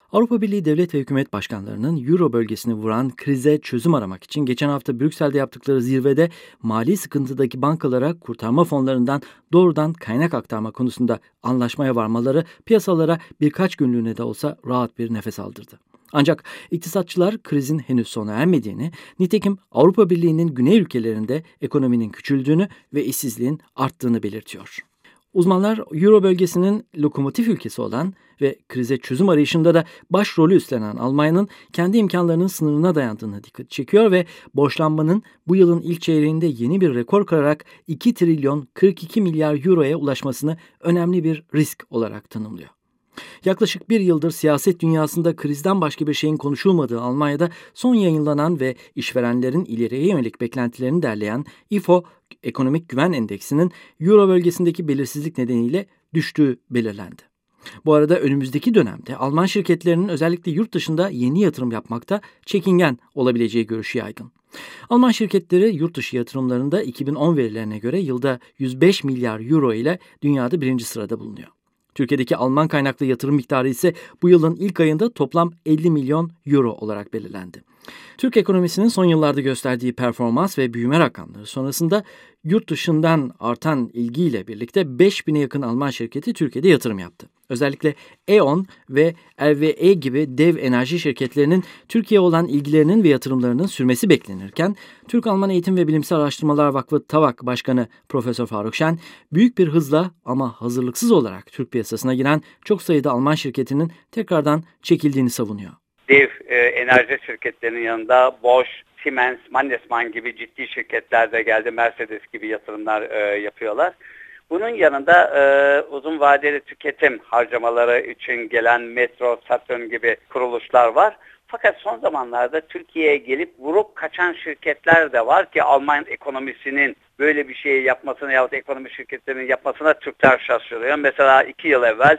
Avrupa Birliği devlet ve hükümet başkanlarının Euro bölgesini vuran krize çözüm aramak için geçen hafta Brüksel'de yaptıkları zirvede mali sıkıntıdaki bankalara kurtarma fonlarından doğrudan kaynak aktarma konusunda anlaşmaya varmaları piyasalara birkaç günlüğüne de olsa rahat bir nefes aldırdı. Ancak iktisatçılar krizin henüz sona ermediğini, nitekim Avrupa Birliği'nin güney ülkelerinde ekonominin küçüldüğünü ve işsizliğin arttığını belirtiyor. Uzmanlar Euro bölgesinin lokomotif ülkesi olan ve krize çözüm arayışında da başrolü üstlenen Almanya'nın kendi imkanlarının sınırına dayandığını dikkat çekiyor ve borçlanmanın bu yılın ilk çeyreğinde yeni bir rekor kırarak 2 trilyon 42 milyar euroya ulaşmasını önemli bir risk olarak tanımlıyor. Yaklaşık bir yıldır siyaset dünyasında krizden başka bir şeyin konuşulmadığı Almanya'da son yayınlanan ve işverenlerin ileriye yönelik beklentilerini derleyen İFO Ekonomik Güven Endeksinin Euro bölgesindeki belirsizlik nedeniyle düştüğü belirlendi. Bu arada önümüzdeki dönemde Alman şirketlerinin özellikle yurt dışında yeni yatırım yapmakta çekingen olabileceği görüşü yaygın. Alman şirketleri yurt dışı yatırımlarında 2010 verilerine göre yılda 105 milyar euro ile dünyada birinci sırada bulunuyor. Türkiye'deki Alman kaynaklı yatırım miktarı ise bu yılın ilk ayında toplam 50 milyon euro olarak belirlendi. Türk ekonomisinin son yıllarda gösterdiği performans ve büyüme rakamları sonrasında yurt dışından artan ilgiyle birlikte 5000'e yakın Alman şirketi Türkiye'de yatırım yaptı. Özellikle E.ON ve RWE gibi dev enerji şirketlerinin Türkiye'ye olan ilgilerinin ve yatırımlarının sürmesi beklenirken, Türk-Alman Eğitim ve Bilimsel Araştırmalar Vakfı TAVAK Başkanı Profesör Faruk Şen, büyük bir hızla ama hazırlıksız olarak Türk piyasasına giren çok sayıda Alman şirketinin tekrardan çekildiğini savunuyor. Dev enerji şirketlerinin yanında Bosch, Siemens, Mannesmann gibi ciddi şirketler de geldi. Mercedes gibi yatırımlar yapıyorlar. Bunun yanında uzun vadeli tüketim harcamaları için gelen Metro, Saturn gibi kuruluşlar var. Fakat son zamanlarda Türkiye'ye gelip vurup kaçan şirketler de var ki Alman ekonomisinin böyle bir şey yapmasına yahut ekonomi şirketlerinin yapmasına Türkler şaşırıyor. Mesela 2 yıl evvel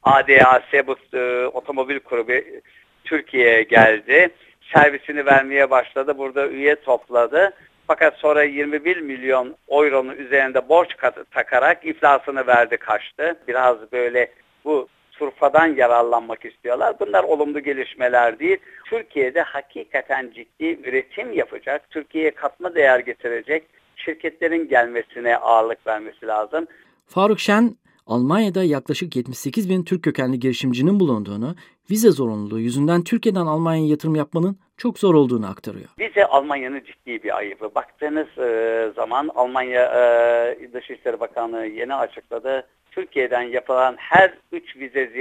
ADAC bu otomobil grubu Türkiye'ye geldi. Servisini vermeye başladı. Burada üye topladı. Fakat sonra 21 milyon euronun üzerinde borç takarak iflasını verdi, kaçtı. Biraz böyle bu turfadan yararlanmak istiyorlar. Bunlar olumlu gelişmeler değil. Türkiye'de hakikaten ciddi üretim yapacak, Türkiye'ye katma değer getirecek şirketlerin gelmesine ağırlık vermesi lazım. Faruk Şen, Almanya'da yaklaşık 78 bin Türk kökenli girişimcinin bulunduğunu, vize zorunluluğu yüzünden Türkiye'den Almanya'ya yatırım yapmanın çok zor olduğunu aktarıyor. Vize Almanya'nın ciddi bir ayıbı. Baktığınız zaman Almanya Dışişleri Bakanlığı yeni açıkladı. Türkiye'den yapılan her 3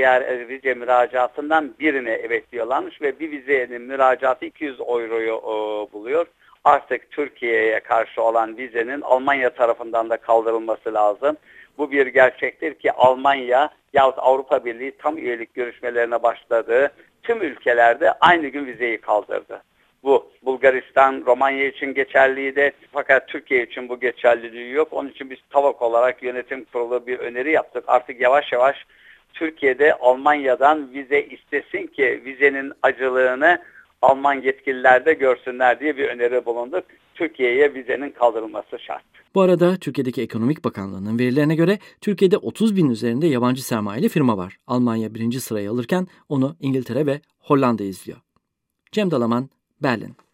vize müracaatından birine evet diyorlarmış ve bir vizenin müracaatı 200 euroyu buluyor. Artık Türkiye'ye karşı olan vizenin Almanya tarafından da kaldırılması lazım. Bu bir gerçektir ki Almanya yahut Avrupa Birliği tam üyelik görüşmelerine başladığı tüm ülkelerde aynı gün vizeyi kaldırdı. Bu Bulgaristan, Romanya için geçerliydi fakat Türkiye için bu geçerliliği yok. Onun için biz TAVAK olarak yönetim kurulu bir öneri yaptık. Artık yavaş yavaş Türkiye'de Almanya'dan vize istesin ki vizenin acılığını Alman yetkililer de görsünler diye bir öneri bulunduk. Türkiye'ye vizenin kaldırılması şart. Bu arada Türkiye'deki Ekonomik Bakanlığı'nın verilerine göre Türkiye'de 30 bin üzerinde yabancı sermayeli firma var. Almanya birinci sırayı alırken onu İngiltere ve Hollanda izliyor. Cem Dalaman, Berlin.